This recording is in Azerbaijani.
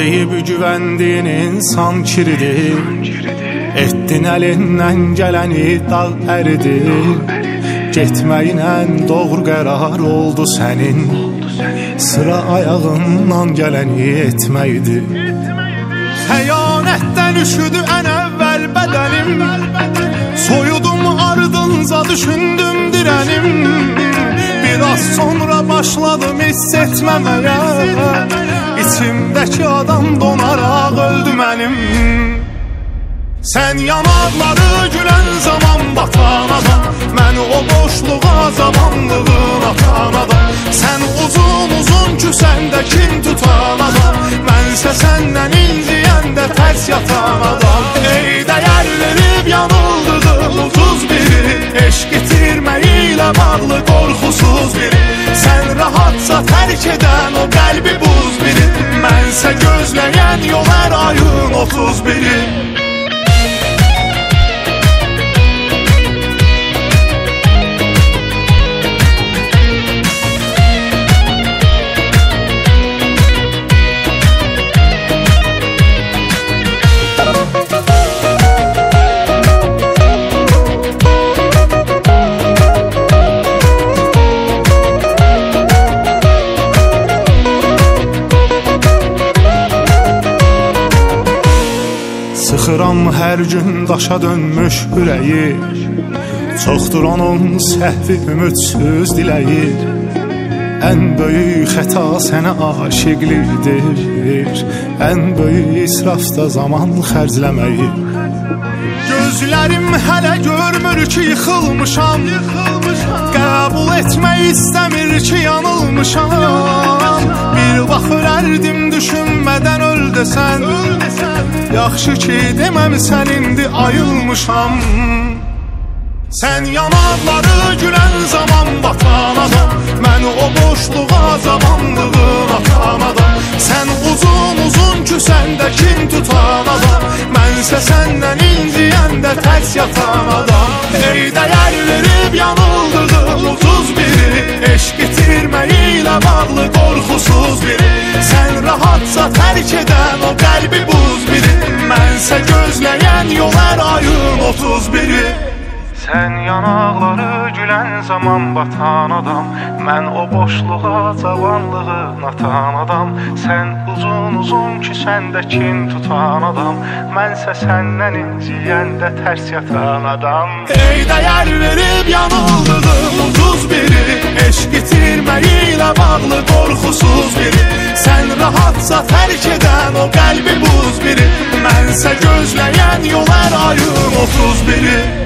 deyib güvəndiyin insan kiridir. Etdin əlindən gələni dağ əridir. Getməyinə doğru qərar oldu sənin. Sıra ayağından gələni etməkdir. Xəyanətdən üşüdü ən əvvəl bədənim. Soyudum ardınca düşündüm dirənim. Biraz sonra başladım hiss etməməyə. İçimdəki adam donaraq öldü mənim. Sən yanaqları gülən zaman batan adam. Mən o boşluğa zamanlığın atan adam. Sən uzun uzun küsəndə kin tutan adam. Mənsə səndən inciyəndə tərs yatan adam. Ey dəyər verib yanıldığım 31, eşq itirməyi ilə bağlı qorxusuz biri. Sən rahatsa tərk edən o qəlbi buz biri. Mənsə gözləyən yol hər ayın 31-i. Sıxıram hər gün daşa dönmüş ürəyi. Çoxdur onun səhvi ümidsiz diləyi. Ən böyük xəta sənə aşiqlikdir. Ən böyük israfda zaman xərcləməyi. Gözlərim hələ görmür ki yıxılmışam. Qəbul etmək istəmir ki yanılmışam. Bir vaxt ölərdim düşünmədən öl desən. Yaxşı ki deməmsən indi ayılmışam. Sən yanaqları gülən zaman batan adam. Mən o boşluğa zamanlığın atan adam. Sən uzun uzun küsəndə kin tutan adam. Mənsə səndən inciyəndə tərs yatan adam. Ey dəyər verib yanıldığım 31, eşq itirməyi ilə bağlı qorxusuz biri. Sən rahatsa tərk edən o qəlbi buz biri. Mənsə gözləyən yol hər ayın 31-i. Sən yanaqları gülən zaman batan adam. Mən o boşluğa cavanlığın atan adam. Sən uzun uzun küsəndə kin tutan adam. Mənsə səndən inciyəndə tərs yatan adam. Ey dəyər verib yanıldığım 31-i, eşq itirməyi ilə bağlı qorxusuz biri. Sən rahatsa tərk edən o qəlbi buz biri. Mənsə gözləyən yol hər ayın 31-i.